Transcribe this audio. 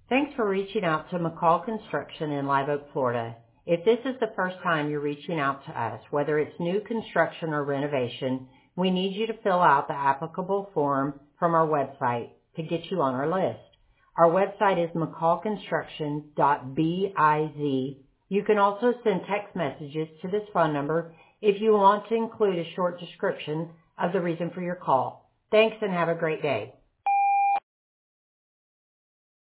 Thanks for reaching out to McCall Construction in Live Oak, Florida. If this is the first time you're reaching out to us, whether it's new construction or renovation, we need you to fill out the applicable form from our website to get you on our list. Our website is mccallconstruction.biz. You can also send text messages to this phone number if you want to include a short description of the reason for your call. Thanks and have a great day.